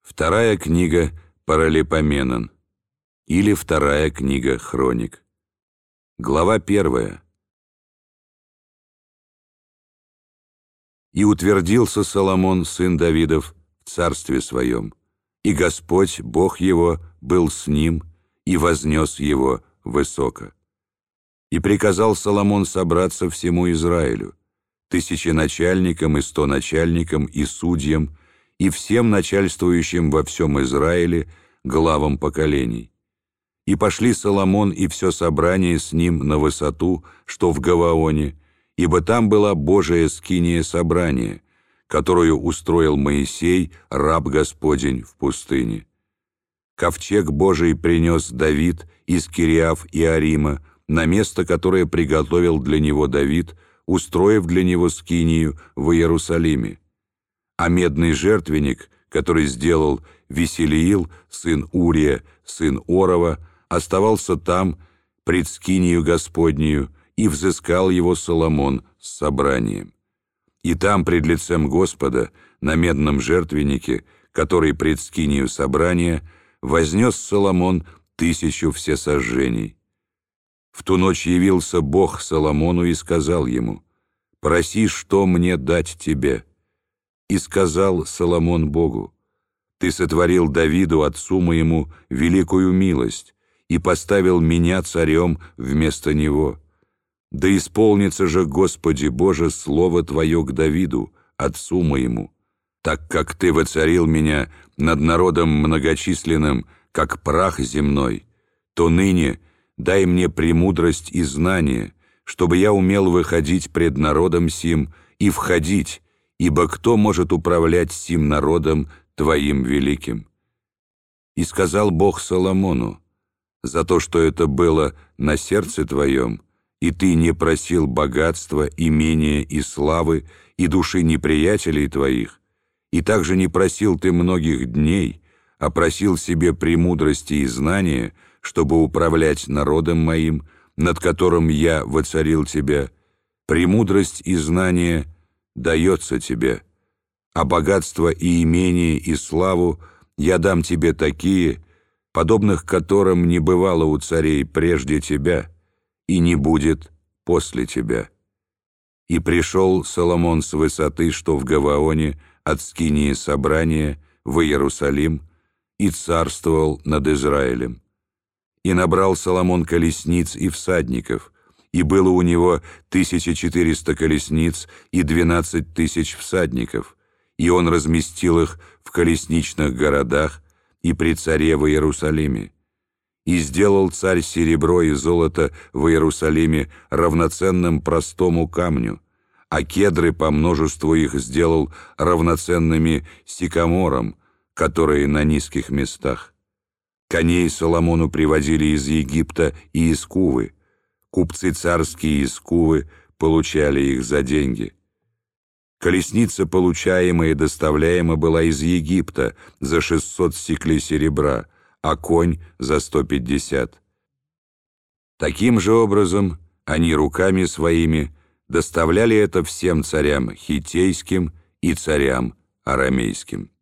Вторая книга Паралипоменон или вторая книга Хроник. Глава 1. «И утвердился Соломон, сын Давидов, в царстве своем, и Господь, Бог его, был с ним, и вознес его высоко. И приказал Соломон собраться всему Израилю, 1000 начальникам и 100 начальникам и судьям, и всем начальствующим во всем Израиле, главам поколений. И пошли Соломон и все собрание с ним на высоту, что в Гаваоне, ибо там была Божия скиния собрания, которую устроил Моисей, раб Господень, в пустыне. Ковчег Божий принес Давид из Кириаф-Иарима на место, которое приготовил для него Давид, устроив для него скинию в Иерусалиме. А медный жертвенник, который сделал Веселиил, сын Урия, сын Орова, оставался там, пред скинию Господнею, и взыскал его Соломон с собранием. И там, пред лицем Господа, на медном жертвеннике, который пред скинию собрания, вознес Соломон 1000 всесожжений. В ту ночь явился Бог Соломону и сказал ему: «Проси, что мне дать тебе». И сказал Соломон Богу: «Ты сотворил Давиду, отцу моему, великую милость, и поставил меня царем вместо него. Да исполнится же, Господи Боже, слово Твое к Давиду, отцу моему, так как Ты воцарил меня над народом многочисленным, как прах земной, то ныне дай мне премудрость и знание, чтобы я умел выходить пред народом сим и входить, ибо кто может управлять сим народом Твоим великим?» И сказал Бог Соломону: «За то, что это было на сердце Твоем, и Ты не просил богатства, имения и славы, и души неприятелей Твоих, и также не просил Ты многих дней, а просил себе премудрости и знания, чтобы управлять народом моим, над которым я воцарил Тебя, премудрость и знание дается тебе, а богатство и имение и славу я дам тебе такие, подобных которым не бывало у царей прежде тебя и не будет после тебя». И пришел Соломон с высоты, что в Гаваоне, от скинии собрания, в Иерусалим, и царствовал над Израилем. И набрал Соломон колесниц и всадников, и было у него 1400 колесниц и 12 000 всадников, и он разместил их в колесничных городах и при царе в Иерусалиме. И сделал царь серебро и золото в Иерусалиме равноценным простому камню, а кедры по множеству их сделал равноценными сикаморам, которые на низких местах. Коней Соломону привозили из Египта и из Кувы. Купцы царские из Кувы получали их за деньги. Колесница, получаемая и доставляема, была из Египта за 600 сиклей серебра, а конь за 150. Таким же образом они руками своими доставляли это всем царям хиттейским и царям арамейским.